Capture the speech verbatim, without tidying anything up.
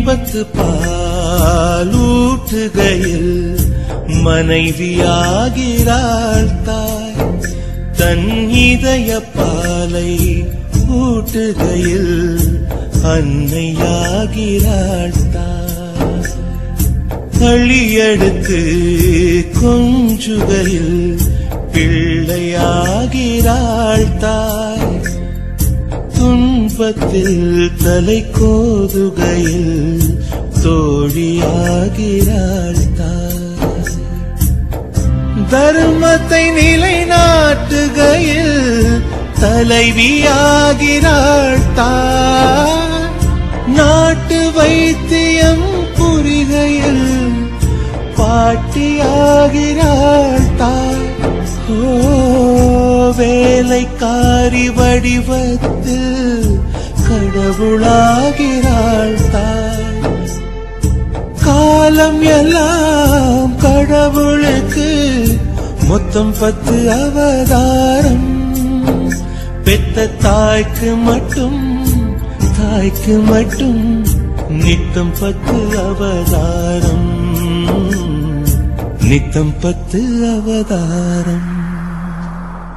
இன்பத்து பாலூட்டுகையில் மனைவியாகிறாள் தாய். தன் இதய பாலை ஊட்டுகையில் அன்னையாகிறாள் தாய். களியெடுத்து கொஞ்சுகையில் பிள்ளையாகிறாள் தாய். துன்பத்தில் தலை கோதுகையில் தோழியாகிறாள் தாய். தர்மத்தை நிலைநாட்டுகையில் தலைவியாகிறாள் தாய். நாட்டு வைத்தியம் புரிகையில் பாட்டியாகிறாள் தாய். ஓ வேலைக்காரி வடிவத்தில் கடவுளாகிறாள் தாய். காலம் எல்லாம் கடவுளுக்கு மொத்தம் பத்து அவதாரம். பெத்த தாய்க்கு மட்டும் தாய்க்கு மட்டும் நித்தம் பத்து அவதாரம். நித்தம் பத்து அவதாரம்.